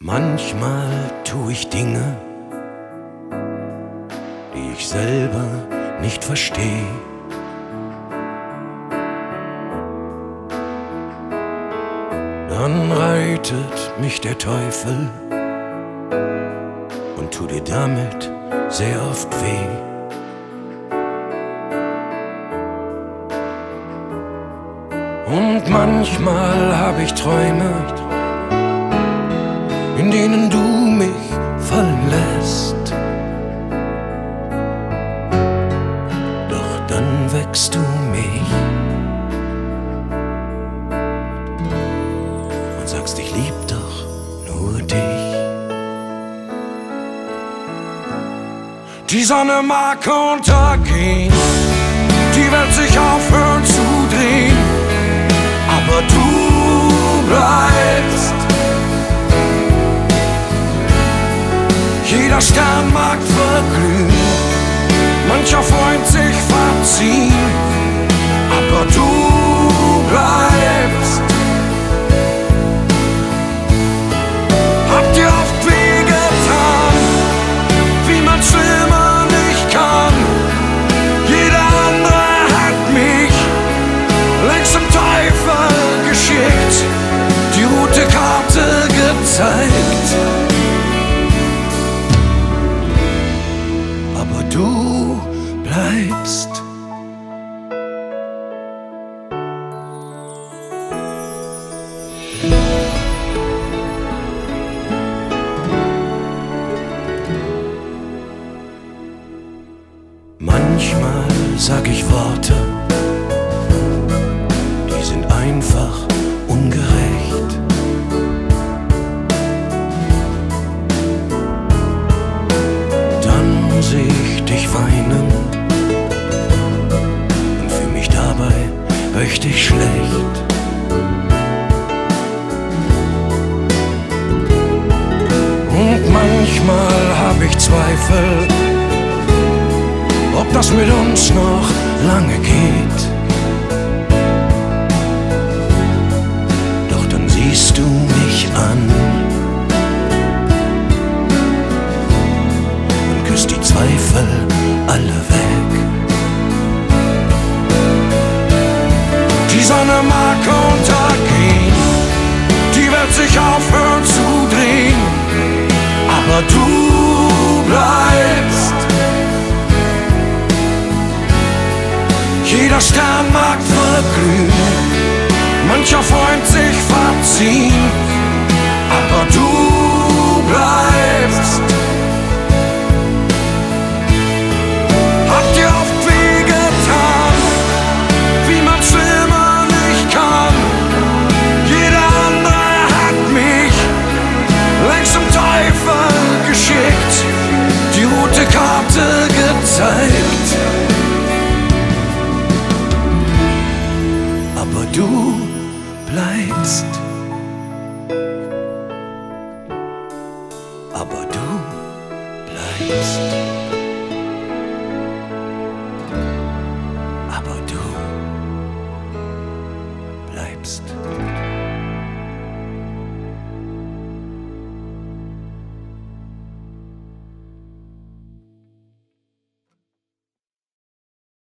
Manchmal tue ich Dinge, die ich selber nicht verstehe. Dann reitet mich der Teufel und tut dir damit sehr oft weh. Und manchmal habe ich Träume, in denen du mich fallen lässt. Doch dann weckst du mich und sagst, ich lieb doch nur dich. Die Sonne mag untergehen, die Welt sich aufhören zu drehen, aber du bleibst. Jeder Stern mag verglühen, mancher Freund sich verziehen, aber du bleibst. Hab dir oft wehgetan, wie man schlimmer nicht kann. Jeder andere hat mich längst zum Teufel geschickt, die rote Karte gezeigt. Aber du bleibst. Manchmal sag ich Worte, die sind einfach ungerecht. Dann seh ich dich weinen und fühl mich dabei richtig schlecht. Und manchmal hab ich Zweifel, ob das mit uns noch lange geht. Doch dann siehst du mich an und küsst die Zweifel alle weg. Die Sonne mag untergehen, die Welt sich aufhören zu drehen, aber du bleibst. Jeder Stern mag verglühen, mancher Freund sich verziehen, aber du bleibst. Hab dir oft wehgetan, wie man schlimmer nicht kann. Jeder andere hat mich längst zum Teufel geschickt, die rote Karte gezeigt. Aber du bleibst. Aber du bleibst.